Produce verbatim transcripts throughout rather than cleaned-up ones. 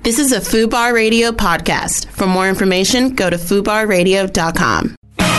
This is a FUBAR Radio podcast. For more information, go to fubar radio dot com.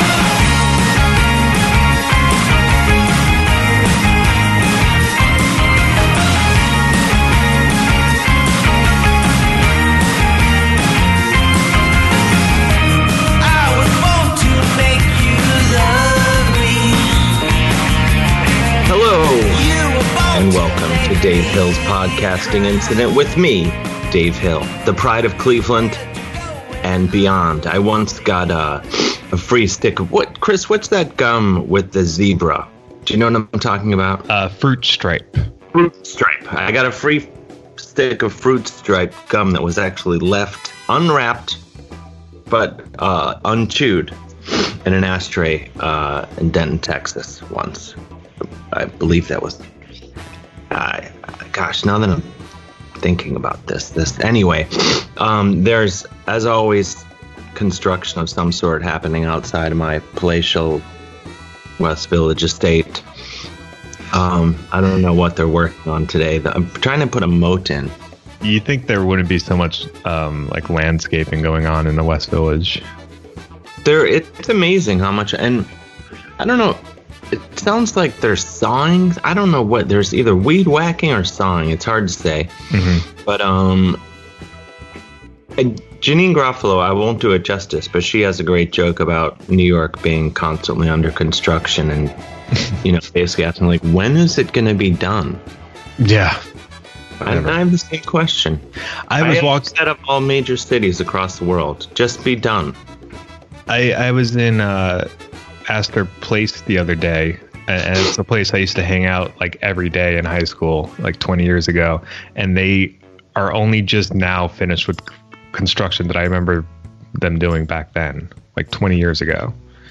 And welcome to Dave Hill's podcasting incident with me, Dave Hill, the pride of Cleveland and beyond. I once got a, a free stick of what, Chris? What's that gum with the zebra? Do you know what I'm talking about? Uh, Fruit Stripe. Fruit Stripe. I got a free stick of Fruit Stripe gum that was actually left unwrapped, but uh, unchewed in an ashtray uh, in Denton, Texas once. I believe that was. Uh, gosh, now that I'm thinking about this, this anyway, um, there's, as always, construction of some sort happening outside of my palatial West Village estate. Um, I don't know what they're working on today. I'm trying to put a moat in. You think there wouldn't be so much um, like landscaping going on in the West Village? There, it's amazing how much, and I don't know. It sounds like they're sawing. I don't know what. There's either weed whacking or sawing. It's hard to say. Mm-hmm. But um, and Janine Garofalo, I won't do it justice, but she has a great joke about New York being constantly under construction, and you know, basically asking like, when is it going to be done? Yeah, I, I have the same question. I was I walking set up all major cities across the world. Just be done. I I was in uh. Astor Place the other day, and it's a place I used to hang out like every day in high school, like twenty years ago, and they are only just now finished with construction that I remember them doing back then, like twenty years ago.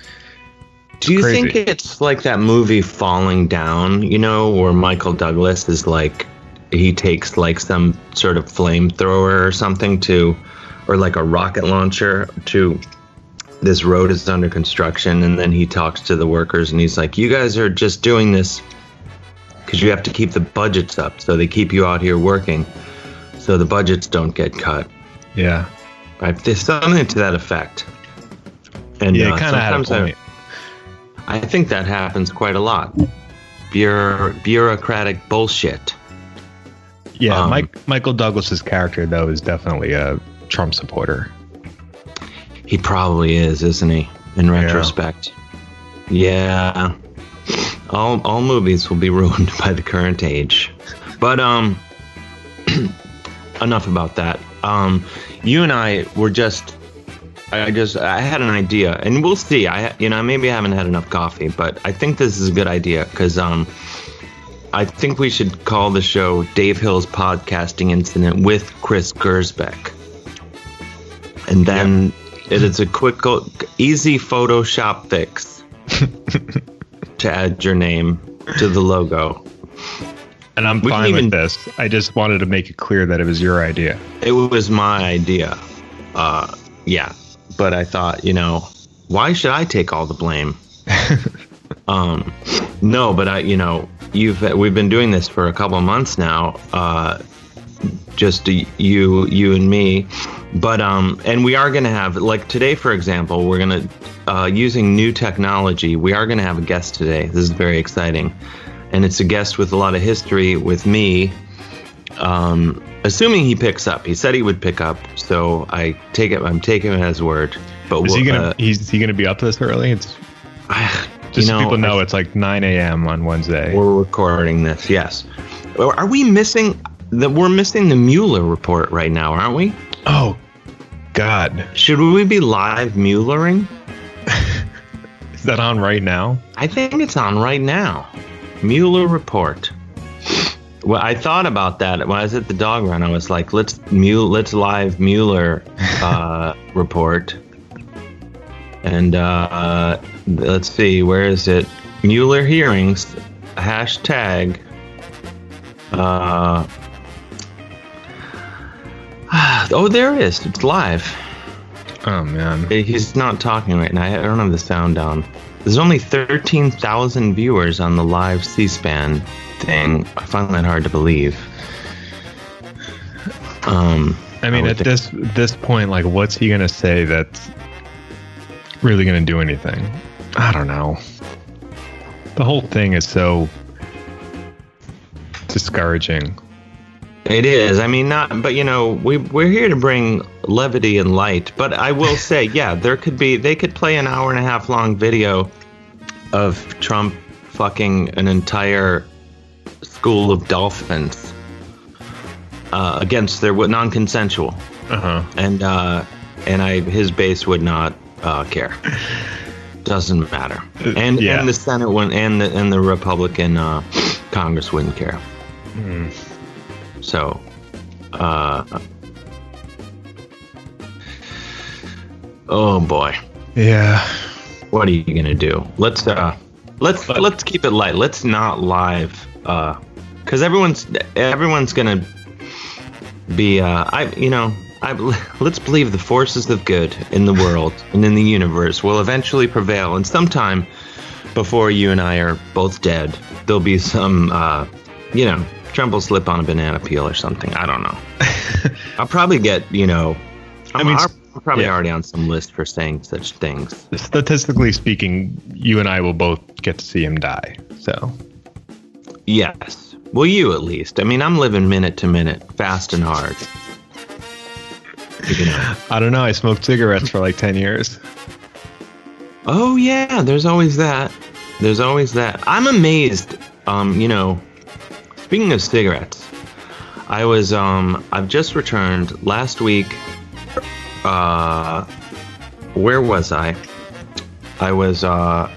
Do you Crazy. think it's like that movie Falling Down, you know, where Michael Douglas is like, he takes like some sort of flamethrower or something to, or like a rocket launcher to, this road is under construction, and then he talks to the workers and he's like, you guys are just doing this because you have to keep the budgets up, so they keep you out here working so the budgets don't get cut. Yeah, right? There's something to that effect. And yeah, uh, kind of had a point. I, I think that happens quite a lot. Bureau, bureaucratic bullshit. Yeah, um, Mike, Michael Douglas's character though is definitely a Trump supporter. He probably is, isn't he? In retrospect. Yeah. yeah. All all movies will be ruined by the current age. But um enough about that. Um you and I were just I just I had an idea, and we'll see. I you know, maybe I haven't had enough coffee, but I think this is a good idea cuz um I think we should call the show Dave Hill's Podcasting Incident with Chris Gersbeck. And then yep. It is a quick, easy Photoshop fix to add your name to the logo. And I'm we fine even, with this. I just wanted to make it clear that it was your idea. It was my idea. Uh, yeah. But I thought, you know, why should I take all the blame? um, no, but I, you know, you've we've been doing this for a couple of months now. Uh, just you, you and me. But, um, and we are going to have, like today, for example, we're going to, uh, using new technology, we are going to have a guest today. This is very exciting. And it's a guest with a lot of history with me, um, assuming he picks up. He said he would pick up, so I take it, I'm taking him at his word. But is he going to, uh, he's, is he going to be up this early? It's I, just you so know, people know I, it's like nine a.m. on Wednesday. We're recording this, yes. Are we missing, the, we're missing the Mueller report right now, aren't we? Oh, God. Should we be live Muellering? Is that on right now? I think it's on right now. Mueller report. Well, I thought about that when I was at the dog run. I was like, let's Mueller, let's live Mueller uh, report. And uh, let's see, where is it? Mueller hearings, hashtag. Uh, oh, there it is. It's live. Oh, man. He's not talking right now. I don't have the sound down. There's only thirteen thousand viewers on the live C-SPAN thing. I find that hard to believe. Um, I mean, I at think. this this point, like, what's he gonna say that's really gonna do anything? I don't know. The whole thing is so discouraging. It is. I mean, not, but you know, we we're here to bring levity and light. But I will say, yeah, there could be. They could play an hour and a half long video of Trump fucking an entire school of dolphins uh, against their non-consensual, Uh-huh. and uh, and I his base would not uh, care. Doesn't matter, and yeah. and the Senate one and the and the Republican uh, Congress wouldn't care. Mm. So, uh, oh boy, Yeah. what are you gonna do? Let's uh, let's let's keep it light. Let's not live, uh, because everyone's everyone's gonna be. Uh, I you know, I let's believe the forces of good in the world and in the universe will eventually prevail, and sometime before you and I are both dead, there'll be some, uh, you know. Trump will slip on a banana peel or something. I don't know. I'll probably get, you know, I'm, I mean, I'm probably yeah. already on some list for saying such things. Statistically speaking, you and I will both get to see him die. So, Yes. Well, you at least. I mean, I'm living minute to minute, fast and hard. You know. I don't know. I smoked cigarettes for like ten years. Oh, yeah. There's always that. There's always that. I'm amazed. Um, you know, speaking of cigarettes, I was, um, I've just returned last week. Uh, where was I? I was, uh,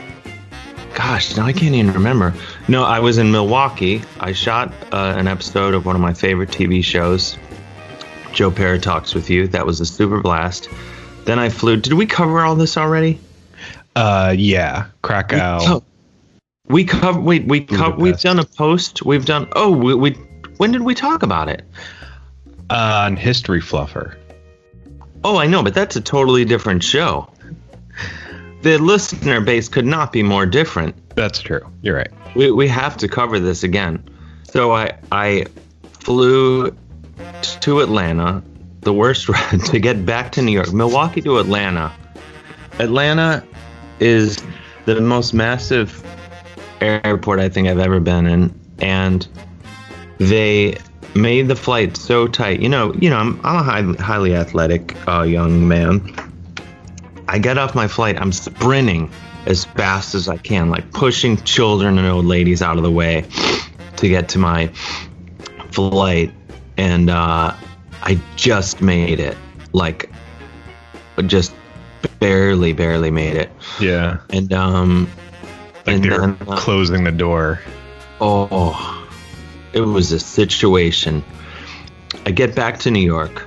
gosh, now I can't even remember. No, I was in Milwaukee. I shot uh, an episode of one of my favorite T V shows, Joe Parra Talks with You. That was a super blast. Then I flew. Did we cover all this already? Uh, yeah, Krakow. We cover. We we co- We've Budapest. done a post. We've done. Oh, we, we. When did we talk about it? Uh, on History Fluffer. Oh, I know, but that's a totally different show. The listener base could not be more different. That's true. You're right. We we have to cover this again. So I I flew t- to Atlanta, the worst route to get back to New York. Milwaukee to Atlanta. Atlanta is the most massive airport I think I've ever been in, and they made the flight so tight. You know, you know, I'm I'm a high, highly athletic uh, young man. I get off my flight, I'm sprinting as fast as I can, like pushing children and old ladies out of the way to get to my flight, and uh, I just made it, like just barely, barely made it. Yeah. And um, Like and they're then uh, closing the door. oh, it was a situation. I get back to New York,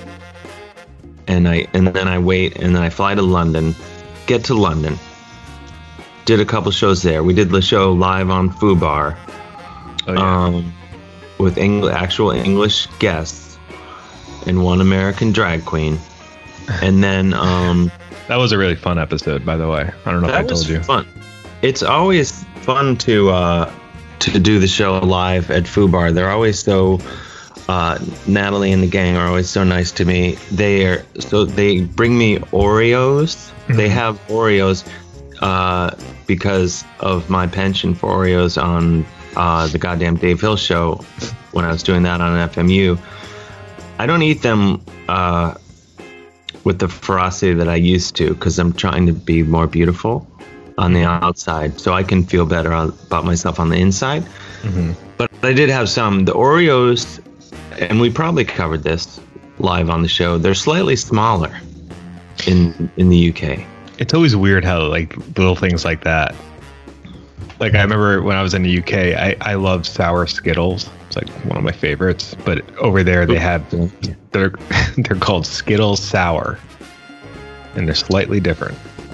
and I and then I wait, and then I fly to London, get to London, did a couple shows there. We did the show live on Fubar, Oh, yeah. um, with Eng- actual English guests and one American drag queen, and then um, That was a really fun episode, by the way. I don't know if I that told was you. fun. It's always fun to uh, to do the show live at Fubar. They're always so. Uh, Natalie and the gang are always so nice to me. They are so they bring me Oreos. Mm-hmm. They have Oreos uh, because of my penchant for Oreos on uh, the goddamn Dave Hill show when I was doing that on F M U. I don't eat them uh, with the ferocity that I used to because I'm trying to be more beautiful on the outside so I can feel better on, about myself on the inside. Mm-hmm. But I did have some. The Oreos, and we probably covered this live on the show, they're slightly smaller in in the U K. It's always weird how like little things like that. Like I remember when I was in the U K, I, I love sour Skittles. It's like one of my favorites. But over there they have they're they're called Skittles Sour, and they're slightly different.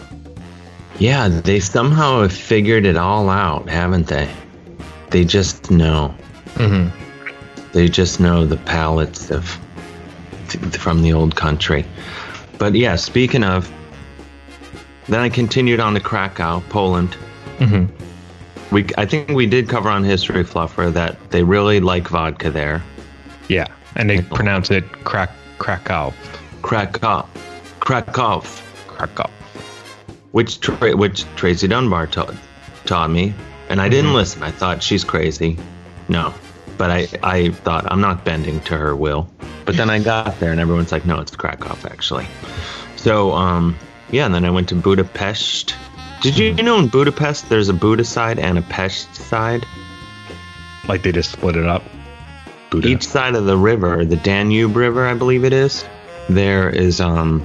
Yeah, they somehow have figured it all out, haven't they? They just know. Mm-hmm. They just know the palates of from the old country. But yeah, speaking of, then I continued on to Krakow, Poland. Mm-hmm. We I think we did cover on History Fluffer that they really like vodka there. Yeah, And they pronounce it Krak Krakow. Krakow. Krakow. Krakow. Which tra- which Tracy Dunbar ta- taught me, and I didn't mm-hmm. listen. I thought she's crazy. No, but I, I thought I'm not bending to her will. But then I got there, and everyone's like, no, it's Krakow, actually. So, um, yeah, and then I went to Budapest. Did you, you know in Budapest there's a Buda side and a Pest side? Like they just split it up? Buda. Each side of the river, the Danube River, I believe it is, there is... um.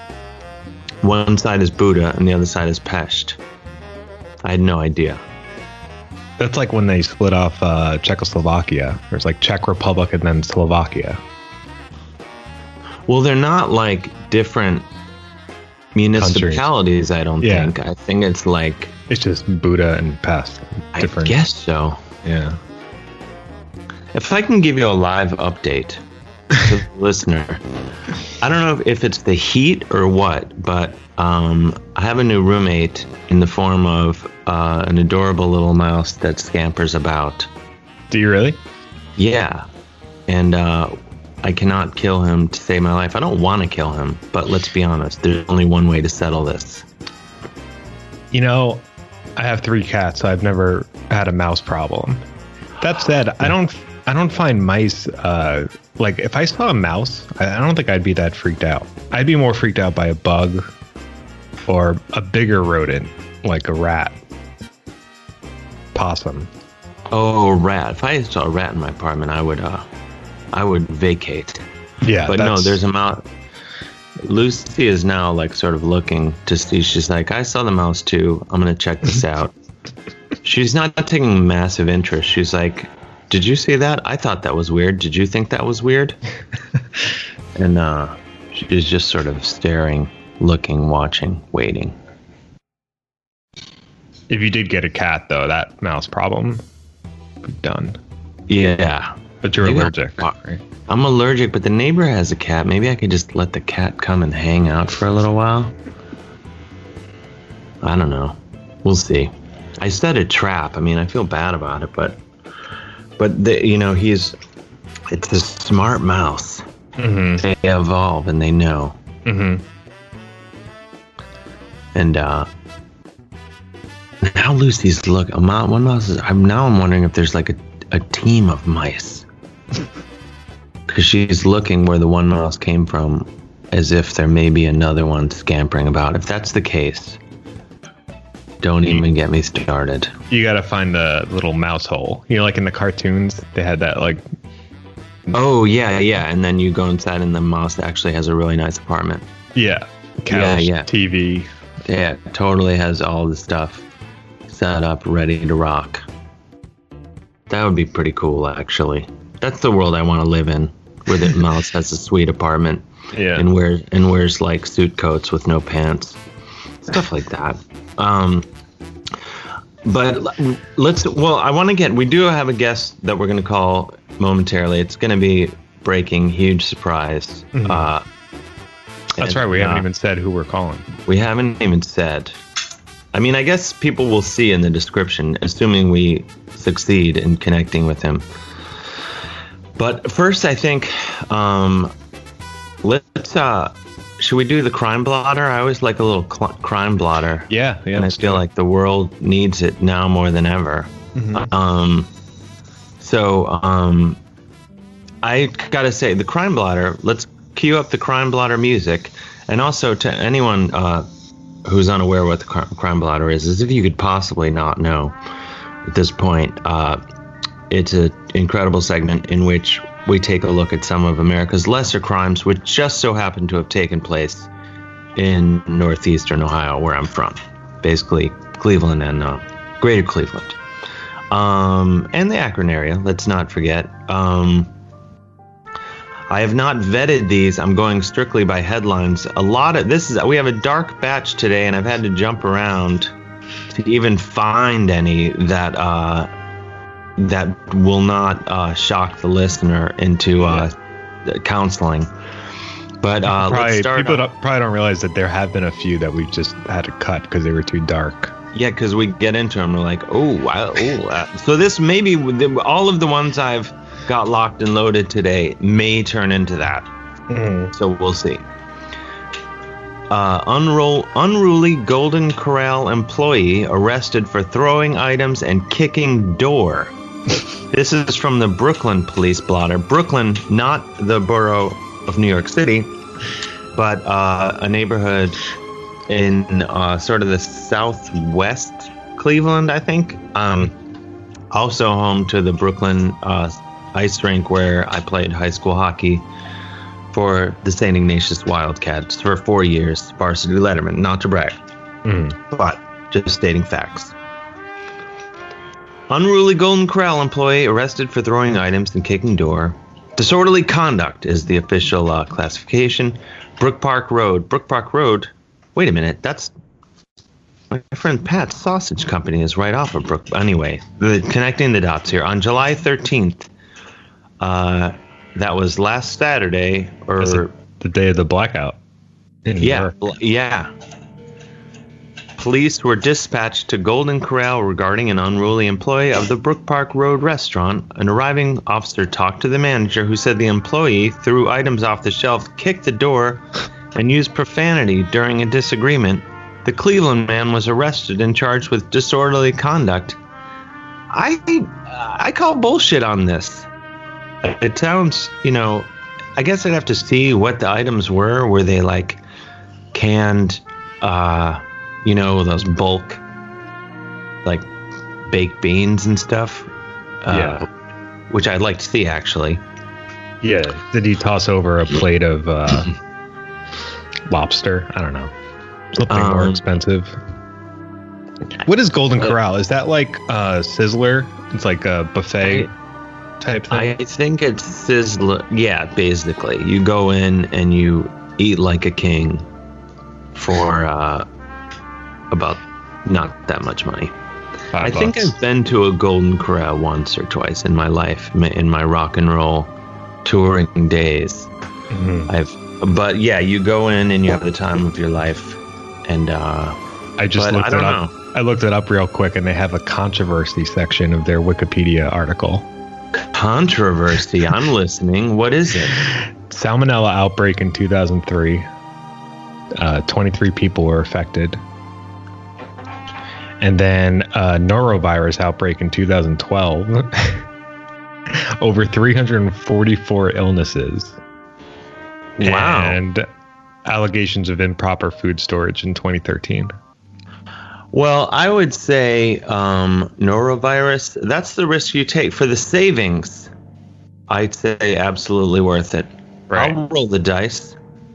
One side is Buda and the other side is Pest. I had no idea. That's like when they split off uh, Czechoslovakia. There's like Czech Republic and then Slovakia. Well, they're not like different municipalities, Countries. I don't yeah. think. I think it's like... It's just Buda and Pest. Different. I guess so. Yeah. If I can give you a live update... to the listener, I don't know if it's the heat or what, but um, I have a new roommate in the form of uh, an adorable little mouse that scampers about. Do you really? Yeah. And uh, I cannot kill him to save my life. I don't want to kill him, but let's be honest, there's only one way to settle this. You know, I have three cats, so I've never had a mouse problem. That said, I don't... I don't find mice, uh, like, if I saw a mouse, I, I don't think I'd be that freaked out. I'd be more freaked out by a bug or a bigger rodent, like a rat. Possum. Oh, a rat. If I saw a rat in my apartment, I would, uh, I would vacate. Yeah, But no, there's a mouse. Lucy is now, like, sort of looking to see. She's like, I saw the mouse, too. I'm going to check this out. She's not taking massive interest. She's like... Did you see that? I thought that was weird. Did you think that was weird? And uh, she's just sort of staring, looking, watching, waiting. If you did get a cat, though, that mouse problem would be done. Yeah. But you're Maybe allergic, I'm, right? I'm allergic, but the neighbor has a cat. Maybe I could just let the cat come and hang out for a little while. I don't know. We'll see. I set a trap. I mean, I feel bad about it, but... But, the, you know, he's, it's a smart mouse. Mm-hmm. They evolve and they know. Mm-hmm. And uh, now Lucy's look, a mouse, one mouse is, I'm, now I'm wondering if there's like a, a team of mice. Because she's looking where the one mouse came from as if there may be another one scampering about. If that's the case... Don't even get me started. You gotta find the little mouse hole. You know, like in the cartoons, they had that, like... Oh, yeah, yeah. And then you go inside and the mouse actually has a really nice apartment. Yeah. Couch, yeah, yeah. T V. Yeah, totally has all the stuff set up, ready to rock. That would be pretty cool, actually. That's the world I want to live in, where the mouse has a sweet apartment. Yeah. And wears, and wears, like, suit coats with no pants. Stuff like that. Um, but let's, well, I want to get, we do have a guest that we're going to call momentarily. It's going to be breaking, huge surprise. Mm-hmm. Uh, That's and, right. We uh, haven't even said who we're calling. We haven't even said. I mean, I guess people will see in the description, assuming we succeed in connecting with him. But first, I think, um, let's, uh, should we do the crime blotter? I always like a little cl- crime blotter. Yeah, yeah. And I feel like the world needs it now more than ever. Mm-hmm. Um, so um, I gotta say, the crime blotter. Let's cue up the crime blotter music, and also to anyone uh, who's unaware what the cr- crime blotter is, is if you could possibly not know at this point, uh, it's an incredible segment in which we take a look at some of America's lesser crimes, which just so happen to have taken place in northeastern Ohio, where I'm from. Basically, Cleveland and uh, greater Cleveland. Um, and the Akron area, let's not forget. Um, I have not vetted these. I'm going strictly by headlines. A lot of this is, we have a dark batch today, and I've had to jump around to even find any that uh, that will not uh, shock the listener into uh, counseling. But uh, probably, let's start. People don't, probably don't realize that there have been a few that we've just had to cut because they were too dark. Yeah, because we get into them, we're like, oh, wow, oh. Uh. So this maybe all of the ones I've got locked and loaded today may turn into that. Mm. So we'll see. Uh, unroll, unruly Golden Corral employee arrested for throwing items and kicking door. This is from the Brooklyn police blotter. Brooklyn, not the borough of New York City, but uh, a neighborhood in uh, sort of the southwest Cleveland, I think. Um, also home to the Brooklyn uh, ice rink where I played high school hockey for the Saint Ignatius Wildcats for four years, varsity letterman, not to brag, Mm. but just stating facts. Unruly Golden Corral employee arrested for throwing items and kicking door. Disorderly conduct is the official uh, classification. Brook Park Road. Brook Park Road. Wait a minute. That's my friend Pat's Sausage Company is right off of Brook. Anyway, the, connecting the dots here. On July thirteenth, uh, that was last Saturday, or That's the, the day of the blackout. in New yeah, York. bl- yeah. Police were dispatched to Golden Corral regarding an unruly employee of the Brook Park Road restaurant. An arriving officer talked to the manager, who said the employee threw items off the shelf, kicked the door, and used profanity during a disagreement. The Cleveland man was arrested and charged with disorderly conduct. I I call bullshit on this. It sounds, you know, I guess I'd have to see what the items were. Were they like canned, uh, you know, those bulk, like baked beans and stuff? Uh, Yeah. Which I'd like to see, actually. Yeah. Did he toss over a plate of uh, lobster? I don't know. Something more Um, expensive. What is Golden Corral? Is that like uh, Sizzler? It's like a buffet type thing? I think it's Sizzler. Yeah, basically. You go in and you eat like a king for uh, about not that much money. Five I think bucks. I've been to a Golden Corral once or twice in my life, ma- in my rock and roll touring days. Mhm. I've, but yeah, you go in and you have the time of your life, and uh, I just but looked I don't it up. I looked it up real quick, and they have a controversy section of their Wikipedia article. controversy. I'm listening. What is it? Salmonella outbreak in two thousand three. Uh, twenty-three people were affected. And then uh, norovirus outbreak in two thousand twelve. Over three hundred forty-four illnesses. Wow. And allegations of improper food storage in twenty thirteen. Well, I would say um, norovirus, that's the risk you take. For the savings, I'd say absolutely worth it. Right. I'll roll the dice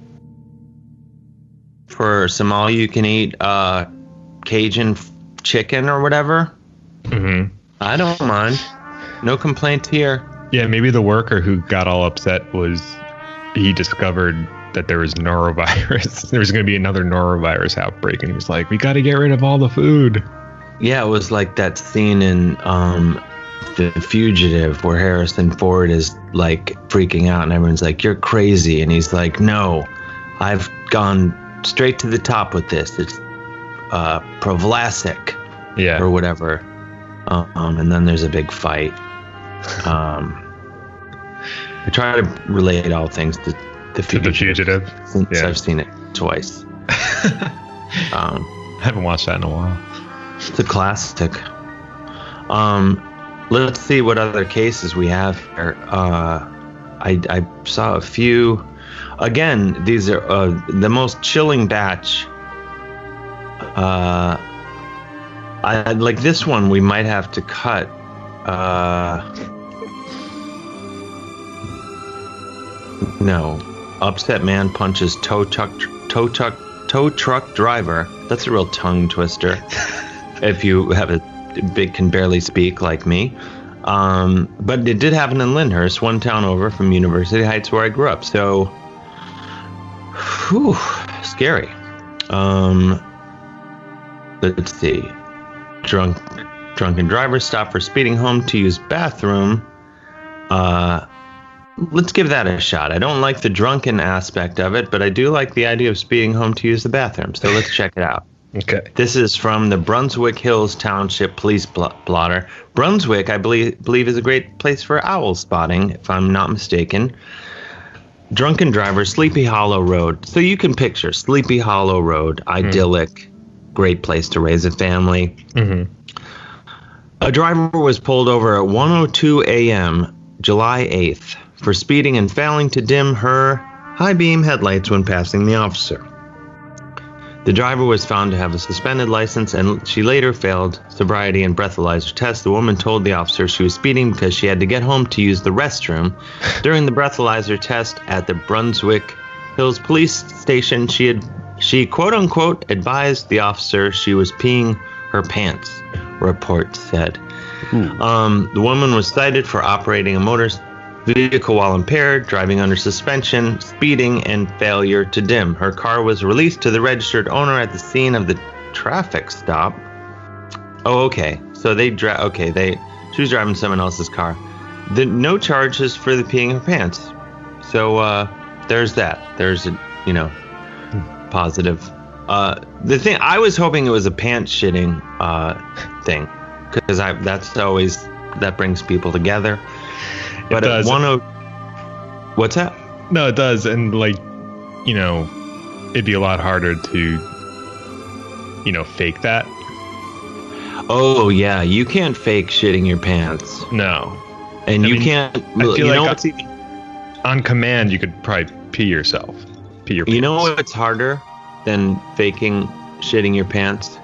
for some all-you-can-eat uh, Cajun f- chicken or whatever. Mm-hmm. I don't mind. No complaints here. Yeah, maybe the worker who got all upset was he discovered that there was norovirus. There was going to be another norovirus outbreak, and he was like, "We got to get rid of all the food." Yeah, it was like that scene in um, The Fugitive where Harrison Ford is like freaking out, and everyone's like, "You're crazy," and he's like, "No, I've gone straight to the top with this. It's uh, Provlasic Yeah. or whatever." Um, and then there's a big fight. Um, I try to relate all things to The To the Fugitive, fugitive. since Yeah. I've seen it twice. um, I haven't watched that in a while. It's a classic. Um, let's see what other cases we have here. Uh, I, I saw a few. Again, these are uh, the most chilling batch. Uh, I like this one. We might have to cut. Uh, no, upset man punches tow truck tow truck tow truck driver. That's a real tongue twister. If you have a big can barely speak like me. Um, but it did happen in Lyndhurst, one town over from University Heights, where I grew up. So, whew, scary. Um, let's see. Drunk, drunken driver stopped for speeding home to use bathroom. Uh, let's give that a shot. I don't like the drunken aspect of it, but I do like the idea of speeding home to use the bathroom. So let's check it out. Okay. This is from the Brunswick Hills Township Police bl- blotter. Brunswick, I believe, believe, is a great place for owl spotting, if I'm not mistaken. Drunken driver, Sleepy Hollow Road. So you can picture Sleepy Hollow Road, idyllic, mm. great place to raise a family. Mm-hmm. A driver was pulled over at one oh two a.m. July eighth for speeding and failing to dim her high beam headlights when passing the officer. The driver was found to have a suspended license, and she later failed sobriety and breathalyzer tests. The woman told the officer she was speeding because she had to get home to use the restroom. During the breathalyzer test at the Brunswick Hills Police Station, she had she quote unquote advised the officer she was peeing her pants. Report said. Um, the woman was cited for operating a motor vehicle while impaired, driving under suspension, speeding, and failure to dim. Her car was released to the registered owner at the scene of the traffic stop. Oh, okay. So they dra- okay, they she was driving someone else's car. The no charges for the peeing her pants. So uh, there's that. There's a you know positive. Uh, the thing I was hoping it was a pants shitting uh, thing, because I that's always that brings people together. But it at does. one oh, what's that? No, it does, and like, you know, it'd be a lot harder to, you know, fake that. Oh yeah, you can't fake shitting your pants. No, and I you mean, can't. I feel you like know on, what's even, on command, you could probably pee yourself, pee your pants. You know what's harder than faking shitting your pants?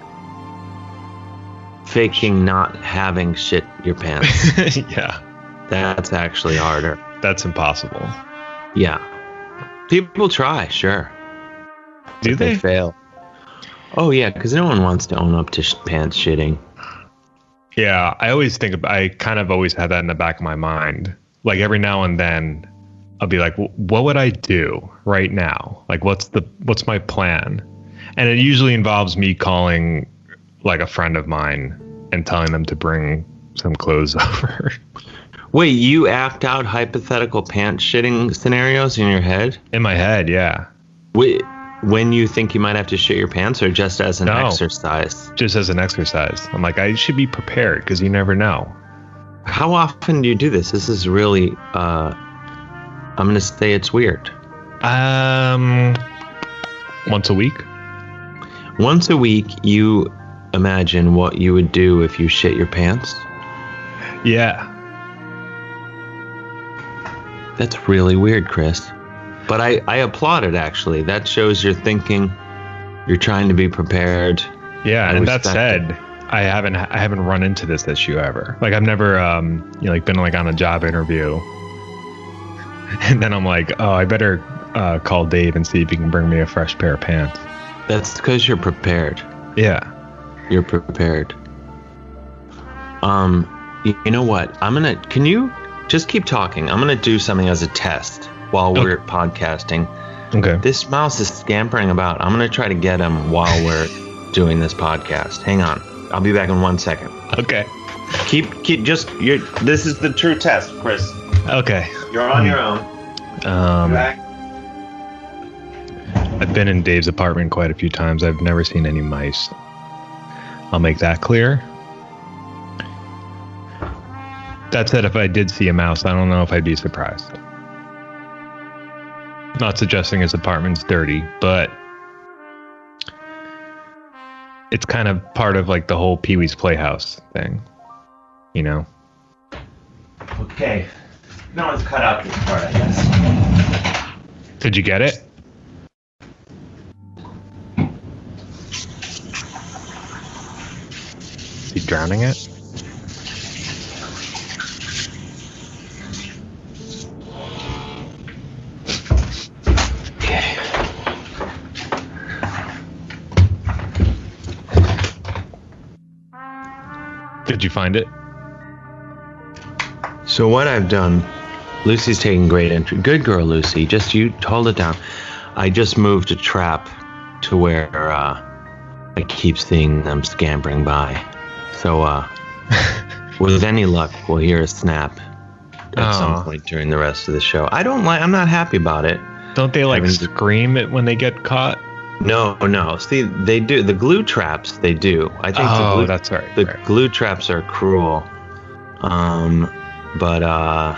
Faking not having shit your pants. Yeah. That's actually harder. That's impossible. Yeah. People try, sure. Do they? They fail. Oh, yeah, because no one wants to own up to sh- pants shitting. Yeah, I always think, about, I kind of always have that in the back of my mind. Like every now and then, I'll be like, what would I do right now? Like, what's the what's my plan? And it usually involves me calling like a friend of mine and telling them to bring some clothes over. Wait, you act out hypothetical pants shitting scenarios in your head? In my head, yeah. Wait, when you think you might have to shit your pants, or just as an No. exercise? Just as an exercise. I'm like, I should be prepared because you never know. How often do you do this? This is really, uh, I'm going to say it's weird. Um, once a week. Once a week, you imagine what you would do if you shit your pants? Yeah. That's really weird, Chris. But I, I applaud it, actually. That shows you're thinking, you're trying to be prepared. Yeah, I and that respect said, I haven't I haven't run into this issue ever. Like I've never um you know, like been like on a job interview, and then I'm like, oh, I better uh, call Dave and see if he can bring me a fresh pair of pants. That's because you're prepared. Yeah. You're prepared. Um, you, you know what? I'm gonna. Can you just keep talking? I'm gonna do something as a test while we're Okay. podcasting. Okay. This mouse is scampering about. I'm gonna try to get him while we're doing this podcast. Hang on. I'll be back in one second. Okay. Keep keep just. You're. This is the true test, Chris. Okay. You're on your own. Um, Back. I've been in Dave's apartment quite a few times. I've never seen any mice. I'll make that clear. That said, if I did see a mouse, I don't know if I'd be surprised. Not suggesting his apartment's dirty, but it's kind of part of like the whole Pee-wee's Playhouse thing, you know? Okay. No one's cut out this part, I guess. Did you get it? Is he drowning it? Okay. Did you find it? So what I've done, Lucy's taking great interest. Good girl, Lucy. Just you hold it down. I just moved a trap to where uh, I keep seeing them scampering by. So uh, with any luck, we'll hear a snap at Aw. some point during the rest of the show. I don't like. I'm not happy about it. Don't they like Having- scream it when they get caught? No, no. See, they do the glue traps. They do. I think. Oh, the glue, that's right. The right. glue traps are cruel. Um, but uh,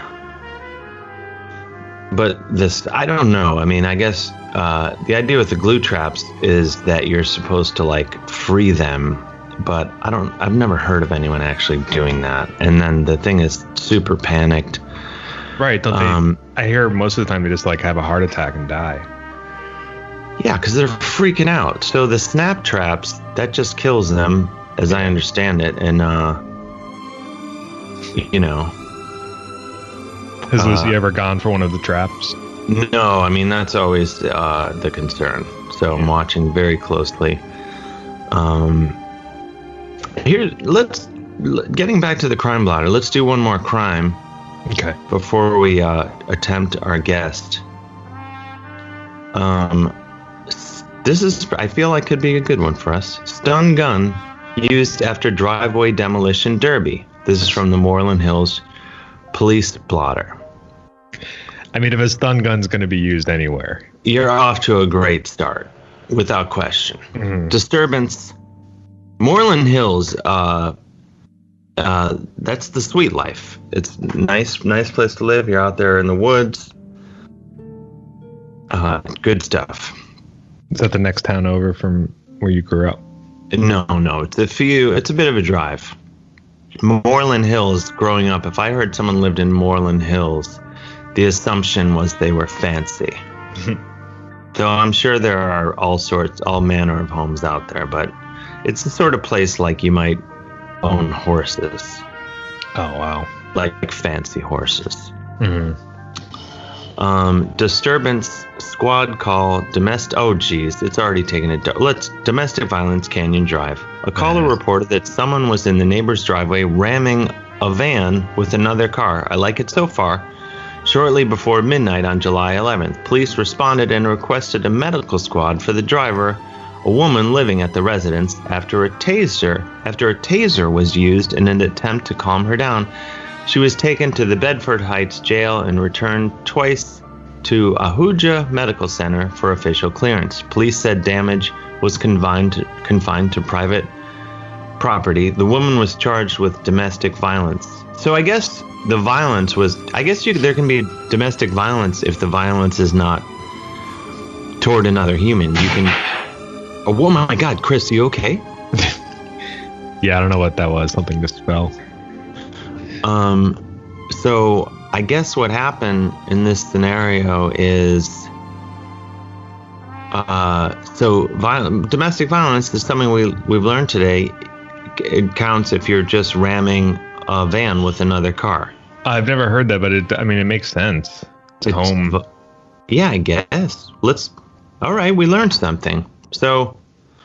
but this, I don't know. I mean, I guess uh, the idea with the glue traps is that you're supposed to like free them. But I don't. I've never heard of anyone actually doing that. And then the thing is super panicked. Right? Don't they? Um, I hear most of the time they just like have a heart attack and die. Yeah, because they're freaking out. So the snap traps, that just kills them, as I understand it. And, uh, you know. Has Lucy uh, ever gone for one of the traps? No, I mean, that's always uh, the concern. So I'm watching very closely. Um, here, let's, getting back to the crime blotter, let's do one more crime. Okay. Before we uh, attempt our guest. Um... This is, I feel like, could be a good one for us. Stun gun used after driveway demolition derby. This is from the Moreland Hills Police Blotter. I mean, if a stun gun's going to be used anywhere, You're off to a great start, without question. Mhm. Disturbance. Moreland Hills, uh, uh, that's the sweet life. It's nice, nice place to live. You're out there in the woods. Uh, good stuff. is that the next town over from where you grew up? No, no, it's a few. It's a bit of a drive. Moreland Hills. Growing up, if I heard someone lived in Moreland Hills, the assumption was they were fancy. So I'm sure there are all sorts, all manner of homes out there, but it's the sort of place like you might own horses, Oh wow. like fancy horses. Mm-hmm. Um, disturbance squad call domestic. Oh, geez, it's already taken a. Do- Let's domestic violence Canyon Drive. A caller reported that someone was in the neighbor's driveway ramming a van with another car. I like it so far. Shortly before midnight on July eleventh, police responded and requested a medical squad for the driver, a woman living at the residence, after a taser after a taser was used in an attempt to calm her down. She was taken to the Bedford Heights jail and returned twice to Ahuja Medical Center for official clearance. Police said damage was confined to, confined to private property. The woman was charged with domestic violence. So I guess the violence was, I guess you, there can be domestic violence if the violence is not toward another human. You can, oh my God, Chris, are you okay? Yeah, I don't know what that was. Something just fell. Um, so I guess what happened in this scenario is, uh, so viol- domestic violence is something we, we've learned today. It counts if you're just ramming a van with another car. I've never heard that, but it, I mean, it makes sense. It's, It's- home. Yeah, I guess. Let's, all right, we learned something. So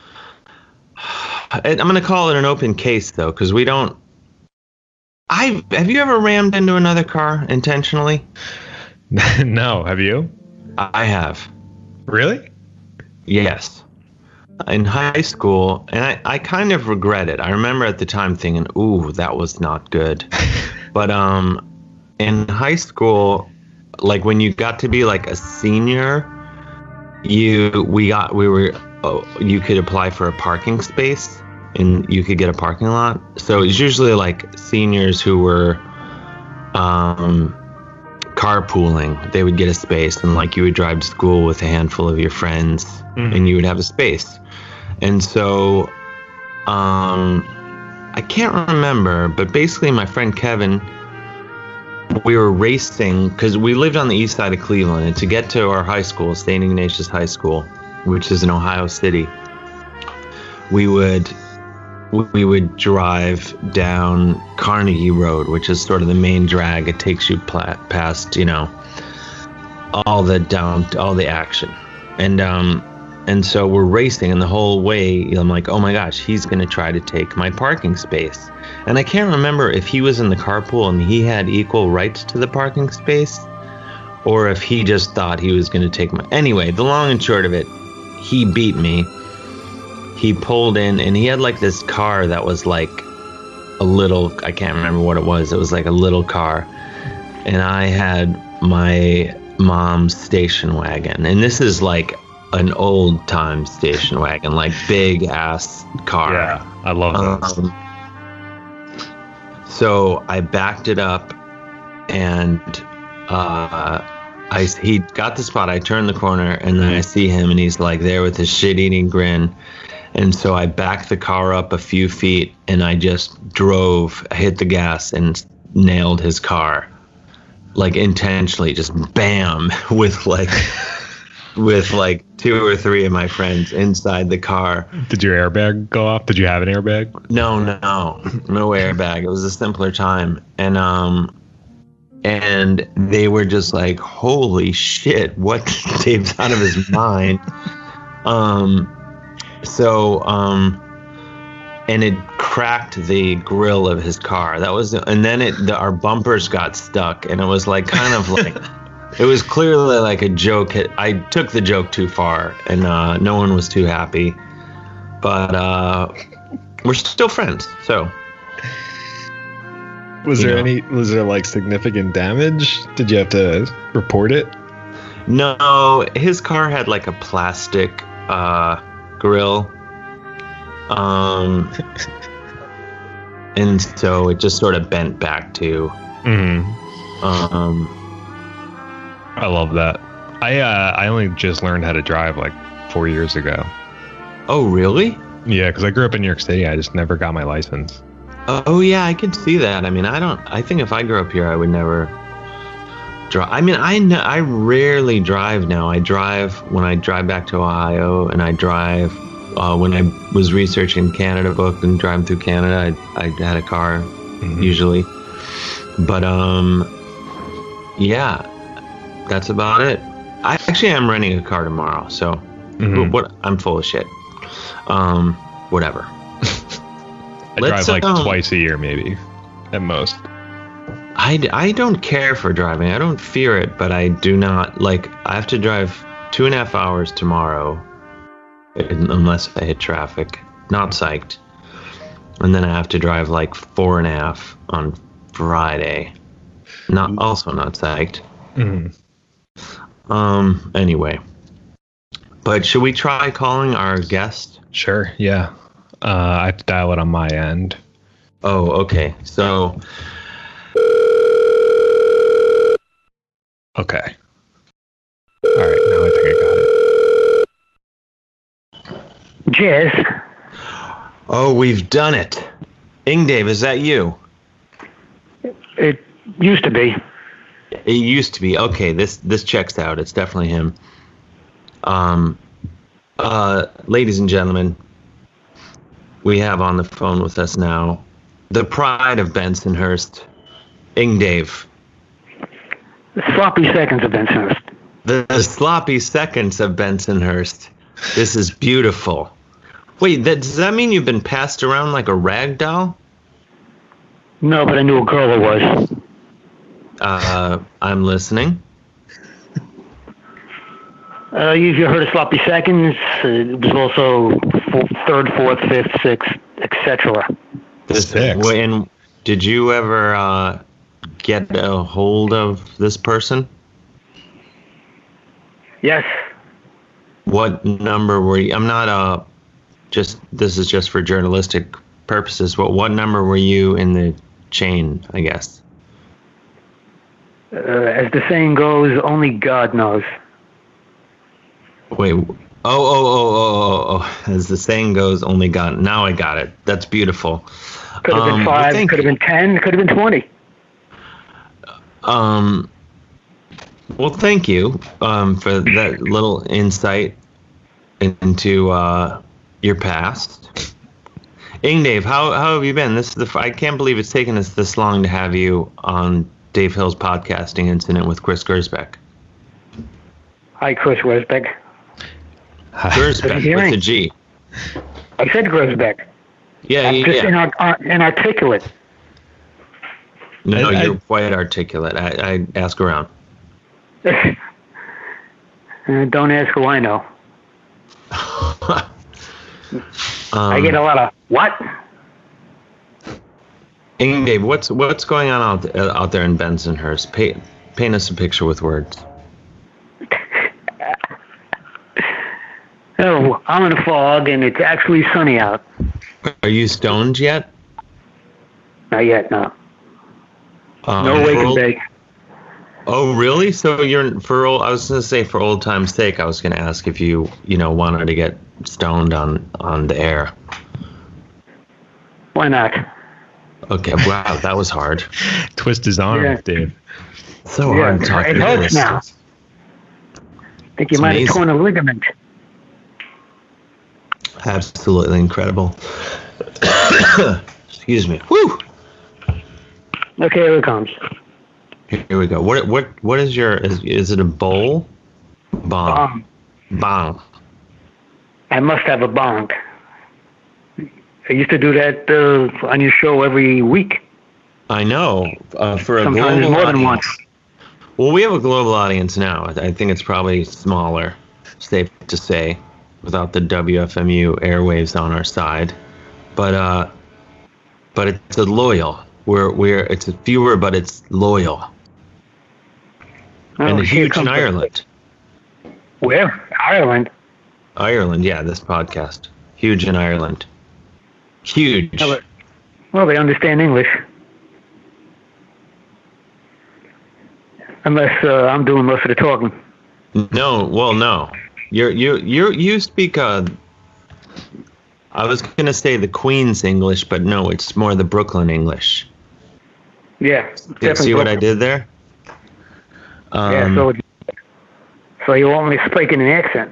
I'm going to call it an open case though, because we don't, I have you ever rammed into another car intentionally? No, have you? I have. Really? Yes. In high school, and I, I kind of regret it. I remember at the time thinking, ooh, that was not good. But um, in high school, like when you got to be like a senior, you we got we were oh, you could apply for a parking space and you could get a parking lot. So it's usually like seniors who were um, carpooling. They would get a space, and like you would drive to school with a handful of your friends, mm-hmm. and you would have a space. And so um, I can't remember, but basically my friend Kevin, we were racing because we lived on the east side of Cleveland, and to get to our high school, Saint Ignatius High School, which is in Ohio City, we would we would drive down Carnegie Road, which is sort of the main drag. It takes you pla- past, you know, all the down, all the action, and um, and so we're racing, and the whole way I'm like, oh my gosh, he's gonna try to take my parking space, and I can't remember if he was in the carpool and he had equal rights to the parking space, or if he just thought he was gonna take my. Anyway, the long and short of it, he beat me. He pulled in, and he had like this car that was like a little, I can't remember what it was. It was like a little car. And I had my mom's station wagon. And this is like a an old time station wagon, like big ass car. Yeah, I love those. Um, so I backed it up, and uh, I he got the spot. I turned the corner, and then I see him, and he's like there with his shit-eating grin. And so I backed the car up a few feet, and I just drove, hit the gas, and nailed his car, like intentionally, just bam, with like with like two or three of my friends inside the car. Did your airbag go off? Did you have an airbag? No, no, no airbag. It was a simpler time, and um, and they were just like, "Holy shit! What? Dave's out of his mind." Um, so um, and it cracked the grill of his car. That was, and then it the, our bumpers got stuck, and it was like kind of like. It was clearly like a joke. I took the joke too far, and uh, no one was too happy. But uh, we're still friends, so. Was there know. any? Was there like significant damage? Did you have to report it? No, his car had like a plastic uh, grill, um, and so it just sort of bent back too. Mm-hmm. Um. I love that. I uh, I only just learned how to drive like four years ago. Oh, really? Yeah, because I grew up in New York City. I just never got my license. Oh, yeah, I can see that. I mean, I don't. I think if I grew up here, I would never drive. I mean, I n- I rarely drive now. I drive when I drive back to Ohio, and I drive uh, when I was researching Canada book and driving through Canada. I I had a car Mm-hmm. usually, but um, yeah. That's about it. I actually am renting a car tomorrow, so Mm-hmm. what? I'm full of shit. Um, whatever. I Let's, drive like um, twice a year, maybe, at most. I, I don't care for driving. I don't fear it, but I do not like. I have to drive two and a half hours tomorrow, unless I hit traffic. Not psyched. And then I have to drive like four and a half on Friday. Not also not psyched. Mm-hmm. Um. Anyway, but should we try calling our guest? Sure, yeah. Uh, I have to dial it on my end. Oh, okay. So, Okay. All right, now I think I got it. Jizz. oh, we've done it. Ingdave, is that you? It used to be. It used to be. Okay, this this checks out. It's definitely him. Um, uh, ladies and gentlemen, we have on the phone with us now the pride of Bensonhurst, Ingdave. The sloppy seconds of Bensonhurst. The, the sloppy seconds of Bensonhurst. This is beautiful. Wait, that, does that mean you've been passed around like a rag doll? No, but I knew a girl that was. Uh, I'm listening. Uh, you heard of sloppy seconds. Uh, it was also four, third, fourth, fifth, sixth, et cetera. This, Six. wh- and did you ever uh, get a hold of this person? Yes. What number were you? I'm not uh just this is just for journalistic purposes. But what number were you in the chain? I guess. Uh, as the saying goes, only God knows. Wait. Oh, oh, oh, oh, oh, oh. As the saying goes, only God. Now I got it. That's beautiful. Could have Um, been well, five, thank could have you. been ten, could have been twenty. Um. Well, thank you um, for that little insight into uh, your past. Ingdave, how how have you been? This is the f- I can't believe it's taken us this long to have you on Dave Hill's podcasting incident with Chris Gersbeck. Hi, Chris Gersbeck. Gersbeck with hearing? a G. I said Gersbeck. Yeah, I'm yeah. just yeah. inar- uh, inarticulate. No, I- you're I- quite articulate. I, I ask around. uh, don't ask who I know. Um, I get a lot of, what? Ingdave, what's what's going on out th- out there in Bensonhurst? Paint paint us a picture with words. I'm in a fog, and it's actually sunny out. Are you stoned yet? Not yet, no. Um, No wake for and old- bake. Oh, really? So you're for old? I was going to say for old time's sake. I was going to ask if you, you know, wanted to get stoned on on the air. Why not? Okay. Wow, that was hard. Twist his arm, Yeah. Dave. So Yeah, hard to talk it to hurts this. now. I think you It's might have amazing. torn a ligament. Absolutely incredible. Excuse me. Woo. Okay, here it comes. Here we go. What what what is your? Is, is it a bowl? Bong. Um, Bong. I must have a bong. I used to do that uh, on your show every week. I know. Uh, for a Sometimes global more than audience. once. Well, we have a global audience now. I I think it's probably smaller, safe to say, without the W F M U airwaves on our side. But uh, but it's a loyal. We're we're it's a fewer, but it's loyal, Oh, and here huge comes in the- Ireland. Where? Ireland. Ireland, yeah, this podcast, huge in Ireland. Huge. Oh, but- Well, they understand English. Unless uh, I'm doing most of the talking. No, well, no. You're you you you speak. Uh, I was gonna say the Queen's English, but no, it's more the Brooklyn English. Yeah. You definitely see what I Brooklyn. did there? Um, Yeah, so, it- so you want me to speak in an accent?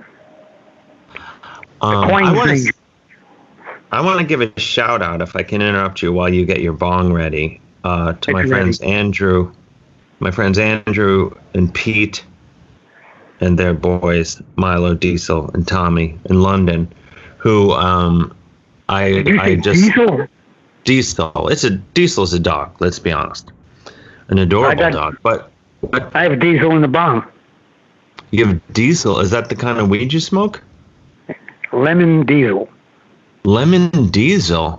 um, I Queen's want English. to. I want to give a shout out, if I can interrupt you while you get your bong ready, uh, to my It's friends Andrew, my friends Andrew and Pete, and their boys Milo, Diesel, and Tommy in London, who um, I Did you I say just diesel? Diesel. It's a Diesel's a dog. Let's be honest, an adorable got- dog. But but I have a diesel in the bong. you have Diesel. Is that the kind of weed you smoke? Lemon diesel. Lemon Diesel.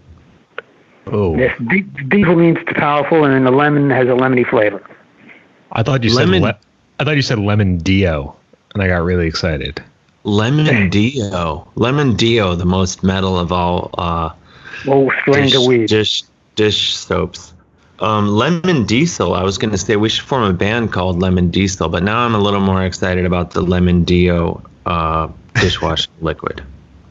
Oh, Yes, di- diesel means powerful, and then the lemon has a lemony flavor. I thought you Lemon- said le- I thought you said lemon Dio, and I got really excited. Lemon Dio. Lemon Dio, the most metal of all uh, Oh, strains dish, of weed. dish dish soaps. Um, Lemon Diesel. I was going to say we should form a band called Lemon Diesel, but now I'm a little more excited about the Lemon Dio uh, dishwashing liquid.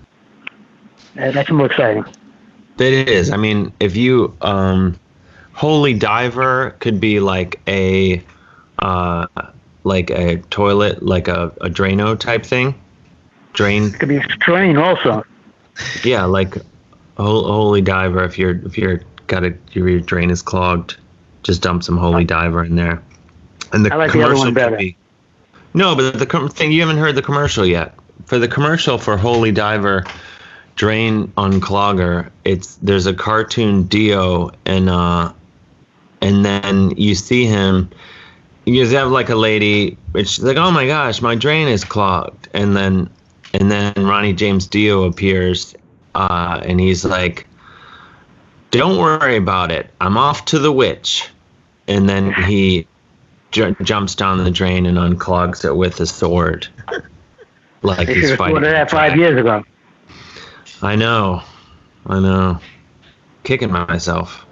Uh, that's more exciting. It is. I mean, if you um, Holy Diver could be like a uh, like a toilet, like a, a Drano type thing. Drain. It could be a strain also. Yeah, like Hol- Holy Diver. If you're if you're got a your, your drain is clogged, just dump some Holy Diver in there. And the I like the other commercial one could better. be no, but the com- thing you haven't heard the commercial yet. For the commercial for Holy Diver drain unclogger, it's there's a cartoon Dio and uh and then you see him. You have like a lady. And she's like, "Oh my gosh, my drain is clogged," and then and then Ronnie James Dio appears, uh, and he's like, "Don't worry about it. I'm off to the witch," and then he j- jumps down the drain and unclogs it with a sword, like They he's should have fighting. thought of a that five dragon. years ago. I know, I know. Kicking myself.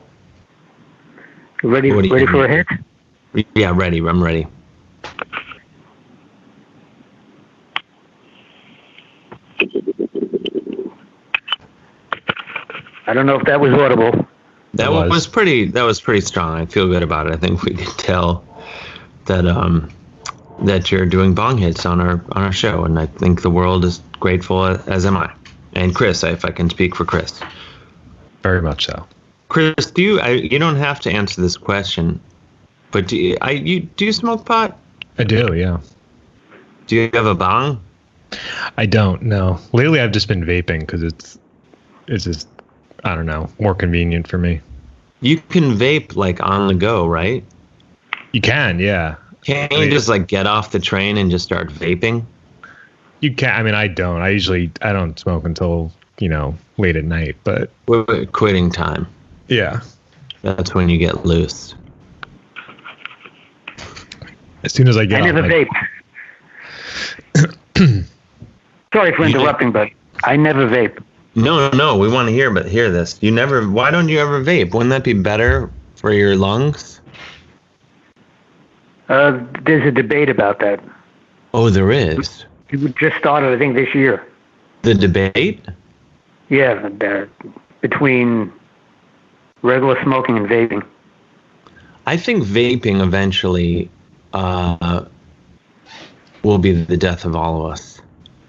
Ready, What do you ready for a mean? hit? Yeah, ready. I'm ready. I don't know if that was audible. That It was. was. pretty. That was pretty strong. I feel good about it. I think we could tell that um that you're doing bong hits on our on our show, and I think the world is grateful, as am I, and Chris, if I can speak for Chris. Very much so. Chris, do you? I, you don't have to answer this question, but do you? I you do you smoke pot? I do, yeah. Do you have a bong? I don't know. Lately, I've just been vaping because it's it's just I don't know more convenient for me. You can vape like on the go, right? You can, yeah. Can't you just like get off the train and just start vaping? You can. I mean, I don't. I usually I don't smoke until you know late at night. But Wait, wait, quitting time. yeah, That's when you get loose. as soon as I get I off never my- vaped. Sorry for You do- interrupting, but I never vape. No, no, we want to hear, but hear this. You never. Why don't you ever vape? Wouldn't that be better for your lungs? Uh, there's a debate about that. Oh, there is. It just started, I think, this year. The debate? Yeah, the, between regular smoking and vaping. I think vaping eventually uh, will be the death of all of us.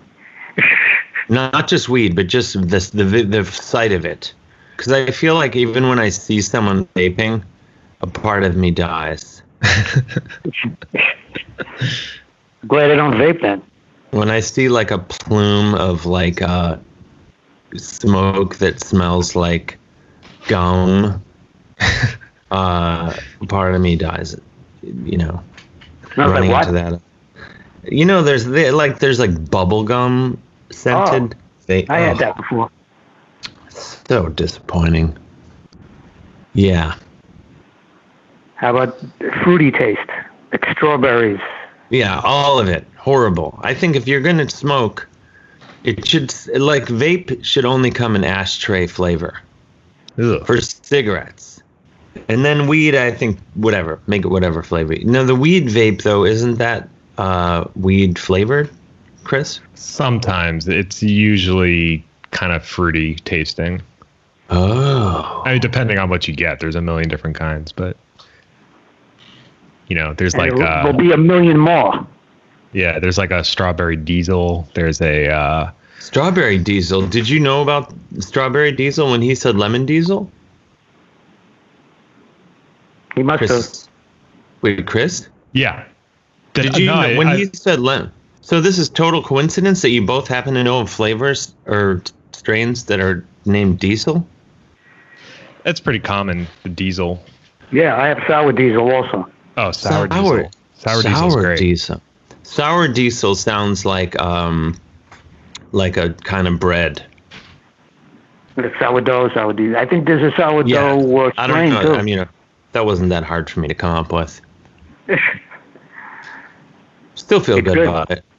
Not just weed, but just this, the the sight of it. Because I feel like even when I see someone vaping, a part of me dies. Glad I don't vape then. When I see like a plume of like uh, smoke that smells like gum, uh, part of me dies. You know, Smells running like into what? that. You know, there's the- like there's like bubble gum scented. vape. I had Oh, that before. So disappointing. Yeah. How about fruity taste? Like strawberries. Yeah, all of it. Horrible. I think if you're going to smoke, it should, like, vape should only come in ashtray flavor Ugh. for cigarettes. And then weed, I think, whatever. Make it whatever flavor. No, the weed vape, though, isn't that uh, weed flavored, Chris? Sometimes it's usually kind of fruity tasting. Oh. I mean, depending on what you get, there's a million different kinds, but you know, there's And like there uh, will be a million more. yeah, there's like a strawberry diesel. There's a uh, Strawberry diesel. Did you know about strawberry diesel when he said lemon diesel? He must have. Chris? Wait, Chris? yeah. Did you No, know I- when I- he said lemon? So this is total coincidence that you both happen to know of flavors or t- strains that are named diesel? That's pretty common. The diesel. Yeah, I have sour diesel also. Oh, sour, Sour. diesel. Sour, diesel's great. diesel. Sour diesel sounds like um like a kind of bread. The sourdough, sour diesel. I think there's a sourdough Yeah. uh, I don't strain know. too. I mean, that wasn't that hard for me to come up with. Still feel It's good, good. about it.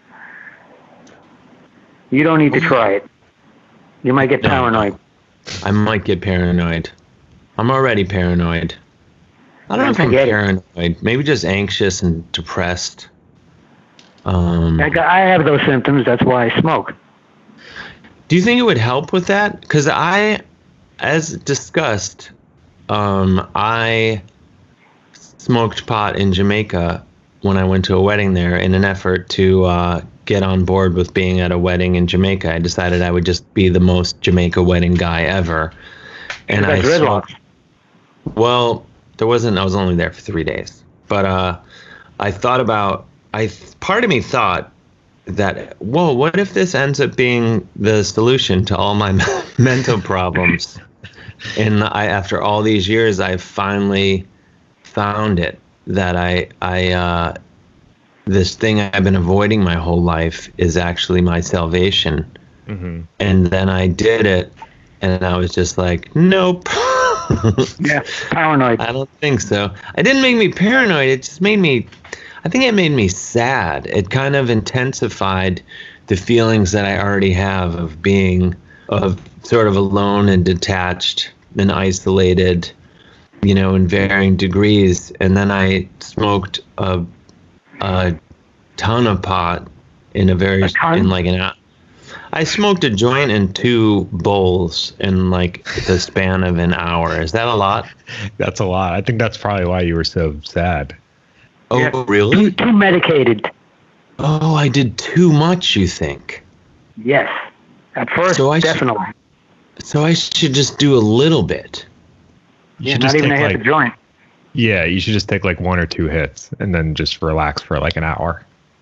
You don't need to try it. You might get No. paranoid. I might get paranoid. I'm already paranoid. I don't know if I'm Forget it. paranoid. Maybe just anxious and depressed. Um, I, got, I have those symptoms. That's why I smoke. do you think it would help with that? Because I, as discussed, um, I smoked pot in Jamaica when I went to a wedding there in an effort to uh, get on board with being at a wedding in Jamaica. I decided I would just be the most Jamaica wedding guy ever. And I That's smoked. dreadlocks. Well, there wasn't. I was only there for three days, but uh, I thought about. I part of me thought that, whoa, what if this ends up being the solution to all my mental problems? And I, after all these years, I finally found it. That I, I, uh, this thing I've been avoiding my whole life is actually my salvation. Mm-hmm. And then I did it, and I was just like, nope. Yeah, paranoid. I don't think so. It didn't make me paranoid. It just made me, I think it made me sad. It kind of intensified the feelings that I already have of being of sort of alone and detached and isolated, you know, in varying degrees. And then I smoked a, a ton of pot in a very, A ton? in like an hour. I smoked a joint and two bowls in like the span of an hour. Is that a lot? That's a lot. I think that's probably why you were so sad. Oh, Yeah. Too, really? too medicated. Oh, I did too much, you think? Yes. At first, So I should- definitely. So I should just do a little bit. You Yeah, should not just even a take half like a joint. yeah, you should just take like one or two hits and then just relax for like an hour.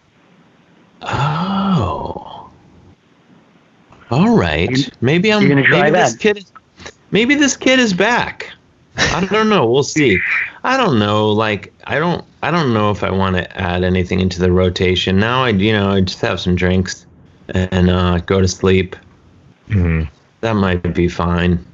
Oh. All right. You- Maybe I'm. you're gonna try maybe this that? kid. Is, maybe this kid is back. I don't know. We'll see. I don't know. Like I don't. I don't know if I want to add anything into the rotation now. I, you know, I just have some drinks and uh, go to sleep. Mm-hmm. That might be fine.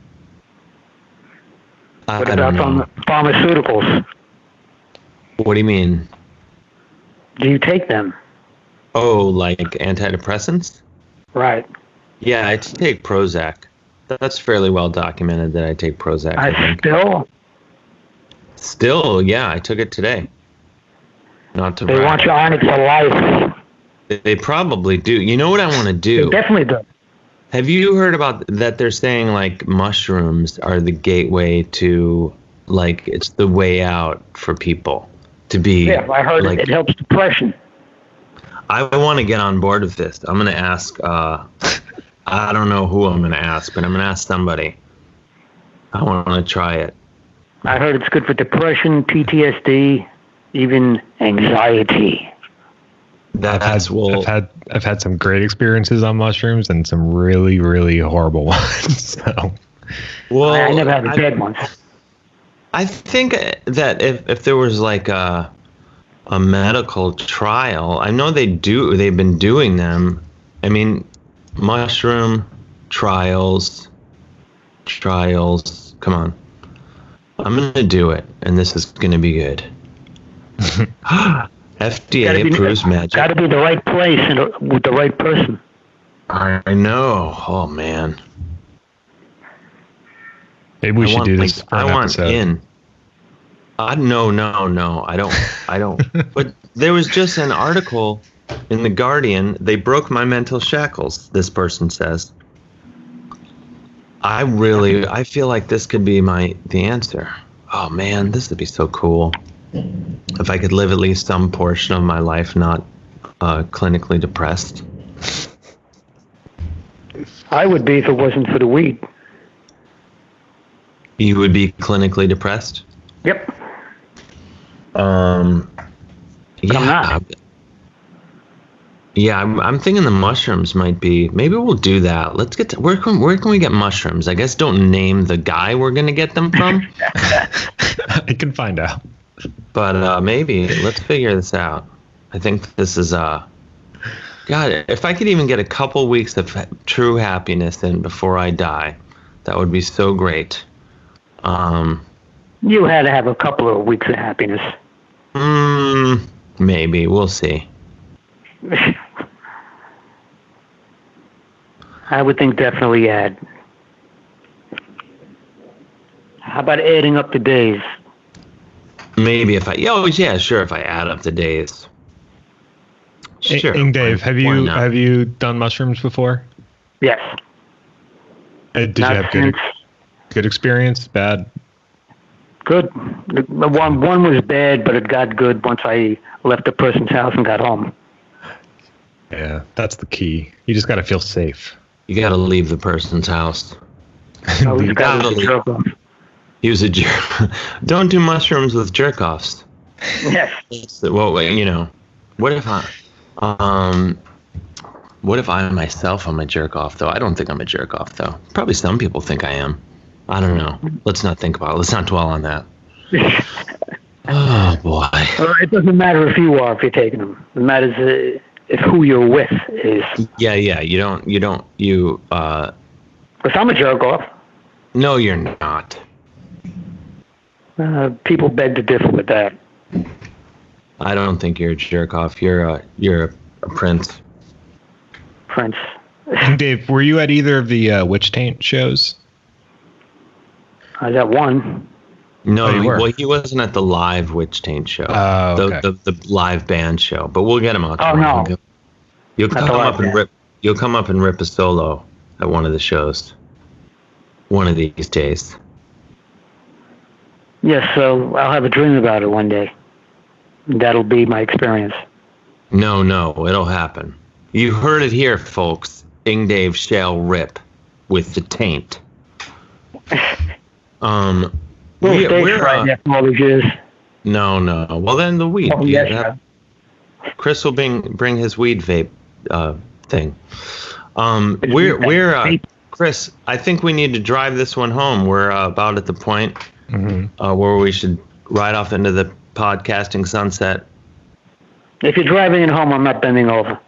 I, What I about don't know. pharm- pharmaceuticals? What do you mean? Do you take them? Oh, like antidepressants? Right. Yeah, I take Prozac. That's fairly well documented that I take Prozac. I, I think. Still? Still, yeah, I took it today. Not to They brag. want you on it for life. They probably do. You know what I want to do? They definitely do. Have you heard about that? They're saying like mushrooms are the gateway to, like, it's the way out for people to be. Yeah, I heard like, it, it helps depression. I want to get on board with this. I'm going to ask, uh, I don't know who I'm going to ask, but I'm going to ask somebody. I want to try it. I heard it's good for depression, P T S D, even anxiety. That I've, has, well, I've had I've had some great experiences on mushrooms and some really really horrible ones. So, well, I, I never had the bad ones. I think that if if there was like a a medical trial, I know they do. They've been doing them. I mean, mushroom trials, trials. Come on, I'm gonna do it, and this is gonna be good. F D A approves magic. Got to be the right place and with the right person. I know. Oh man. Maybe we I should want, do this. like, for an I want episode. in. Uh, no, no, no. I don't. I don't. But there was just an article in the Guardian. They broke my mental shackles. This person says. I really. I feel like this could be my the answer. Oh man, this would be so cool. If I could live at least some portion of my life not uh, clinically depressed. I would be if it wasn't for the weed. You would be clinically depressed? Yep. Um. But yeah. I'm not. Yeah, I'm, I'm thinking the mushrooms might be. Maybe we'll do that. Let's get to, where can where can we get mushrooms? I guess don't name the guy we're gonna get them from. I can find out. But uh, maybe let's figure this out. I think this is uh, God. If I could even get a couple weeks of true happiness in before I die, that would be so great. Um, you had to have a couple of weeks of happiness. Mm, maybe we'll see. I would think definitely add. How about adding up the days? Maybe if I, oh yeah, sure. If I add up the days, sure. Ing Dave, have you not? have you done mushrooms before? Yes. Uh, did Not you have good since- good experience? Bad? Good. One one was bad, but it got good once I left the person's house and got home. Yeah, that's the key. You just got to feel safe. You got to leave the person's house. Oh, You got gotta to leave. jerk off. He was a jerk. Don't do mushrooms with jerk offs. Yes. Well, you know, what if I, um, what if I myself am a jerk off though? I don't think I'm a jerk off though. Probably some people think I am. I don't know. Let's not think about it. Let's not dwell on that. Oh boy. Well, it doesn't matter if you are if you're taking them. It matters uh, if who you're with is. Yeah, yeah. You don't. You don't. You. Uh. Because I'm a jerk off. No, you're not. Uh, people beg to differ with that. I don't think you're a jerk off. You're a. You're a, a prince. Prince. And Dave, were you at either of the uh, Witch Taint shows? I got one. No, Oh, you he, were? well, he wasn't at the live Witch Taint show. Oh, okay. the, the the live band show. But we'll get him out. Oh, tomorrow. no. You'll Not come the live up and band. rip. You'll come up and rip a solo at one of the shows. One of these days. Yes, so I'll have a dream about it one day. That'll be my experience. No, no, it'll happen. You heard it here, folks. Ing Dave shall rip with the taint. Um, Little we, stage we're, fright uh, after all these years. no, no. Well, then the weed. Oh, Yeah, yes, that- Chris will bring bring his weed vape uh, thing. Um, His we're weed we're uh, vape. Chris. I think we need to drive this one home. We're uh, about at the point Mm-hmm. uh, where we should ride off into the podcasting sunset. If you're driving it home, I'm not bending over.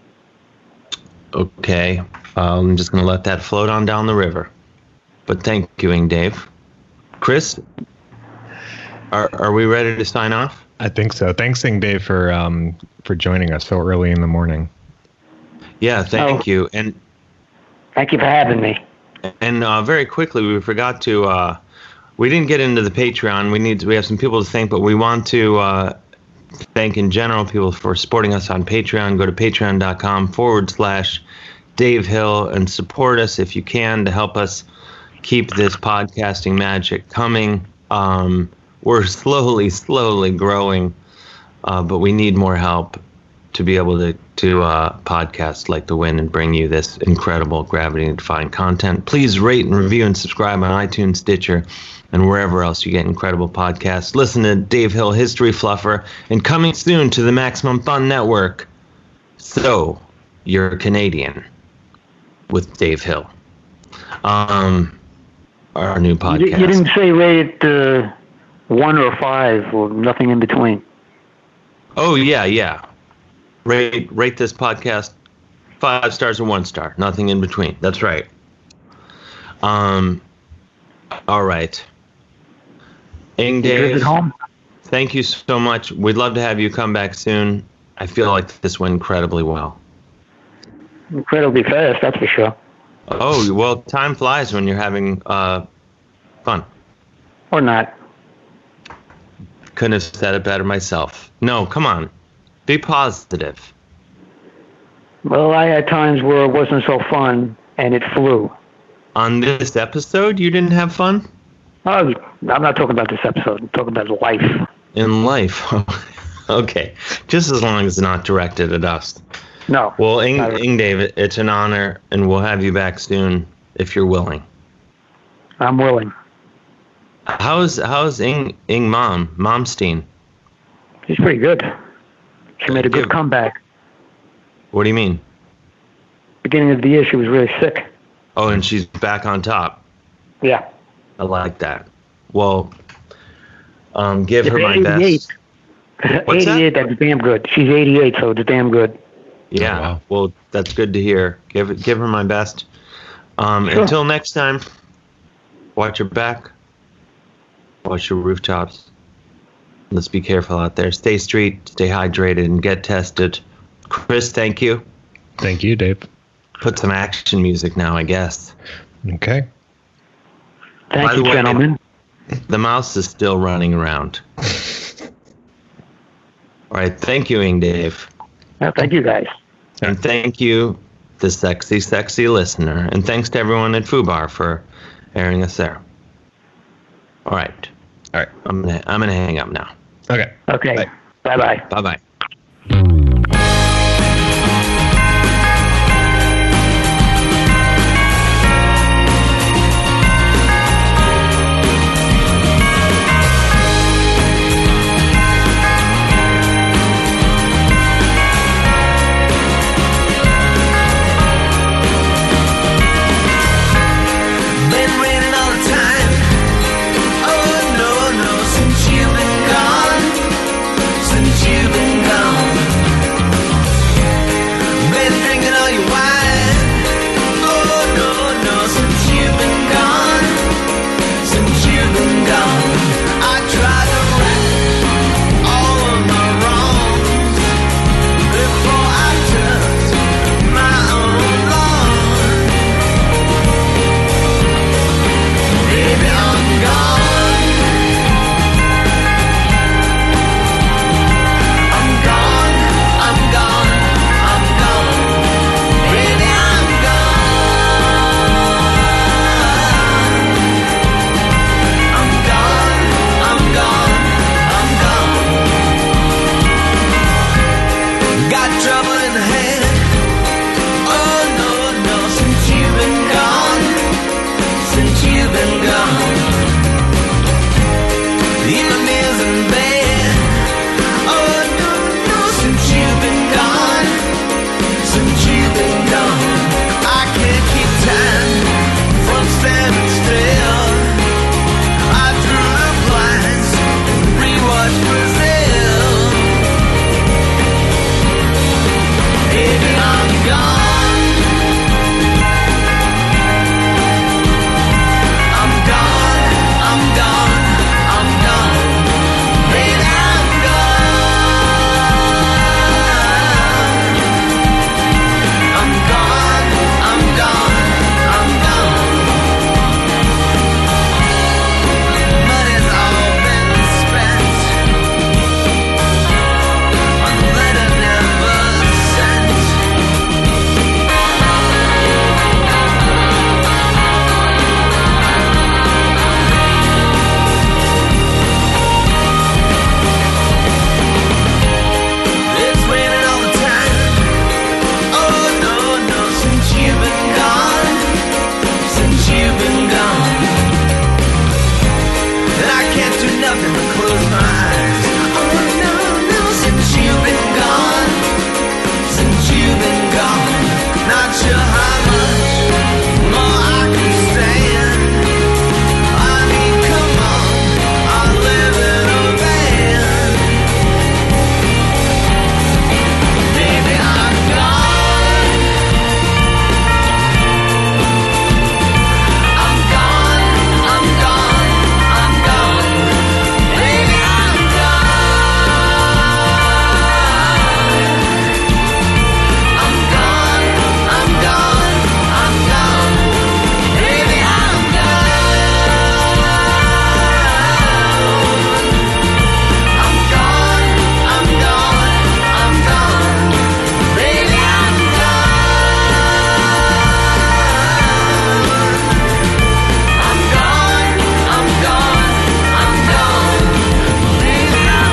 Okay, uh, I'm just gonna let that float on down the river. But thank you, Ing Dave. Chris, are are we ready to sign off? I think so. Thanks, Ing Dave, for um for joining us so early in the morning. Yeah, thank Oh. you. And Thank you for having me. and uh, very quickly, we forgot to. Uh, we didn't get into the Patreon. We need. We have some people to thank, but we want to uh, thank in general people for supporting us on Patreon. Go to patreon.com forward slash Dave Hill and support us if you can to help us keep this podcasting magic coming. Um, we're slowly, slowly growing, uh, but we need more help to be able to to uh, podcast like the wind and bring you this incredible gravity-defying content. Please rate and review and subscribe on iTunes, Stitcher, and wherever else you get incredible podcasts. Listen to Dave Hill History Fluffer, and coming soon to the Maximum Fun Network. So, you're Canadian with Dave Hill. Um, our new You, podcast. di- you didn't say rate it uh, one or five or nothing in between. Oh yeah, yeah. Rate rate this podcast five stars or one star, nothing in between. That's right. Um. All right. Ing You good Dave, at home? thank you so much. We'd love to have you come back soon. I feel like this went incredibly well. Incredibly fast, that's for sure. Oh well, time flies when you're having uh fun. Or not. Couldn't have said it better myself. No, come on. Be positive. Well, I had times where it wasn't so fun, and it flew. On this episode, you didn't have fun? Oh, I'm not talking about this episode. I'm talking about life. In life. Okay. Just as long as it's not directed at us. No. Well, Ing, not- Ing David, it's an honor, and we'll have you back soon if you're willing. I'm willing. How's how's Ing Ing Mom Momstein? She's pretty good. She made a good Give- comeback. What do you mean? Beginning of the year, she was really sick. Oh, and she's back on top. Yeah. I like that. Well, um, give her It's my eighty-eight. best. What's that? eighty-eight, that's damn good. She's eighty-eight, so it's damn good. Yeah. Oh, wow. Well, that's good to hear. Give it, give her my best. Um, Sure. Until next time, watch your back. Watch your rooftops. Let's be careful out there. Stay street, stay hydrated, and get tested. Chris, thank you. Thank you, Dave. Put some action music now, I guess. Okay. Thank By you, the way- gentlemen. The mouse is still running around. All right. Thank you, Ing Dave. Well, thank you, guys. And thank you, the sexy, sexy listener. And thanks to everyone at FUBAR for airing us there. All right. All right. I'm gonna I'm gonna hang up now. Okay. Okay. Bye. Bye-bye. Bye bye. Been raining all the time. Oh no, no, since you've been gone. Since you've been gone. sure how much more I can stand. I mean, come on, I'll live in a van. Baby, I'm gone. I'm gone, I'm gone, I'm gone. Baby, I'm I'm gone, I'm gone, I'm gone. Baby, I'm I'm gone, I'm gone, I'm gone. Baby, I'm I'm gone, I'm gone, I'm gone. Baby, I'm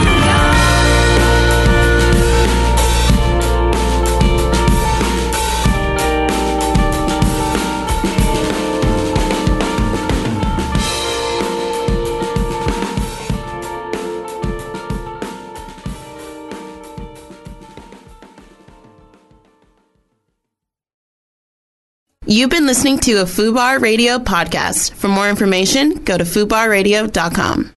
You've been listening to a FUBAR Radio podcast. For more information, go to fubar radio dot com.